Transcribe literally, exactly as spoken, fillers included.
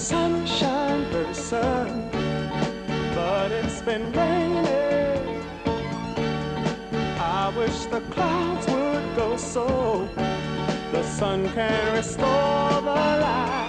sunshine very soon, but it's been raining. I wish the clouds would go so the sun can restore the light.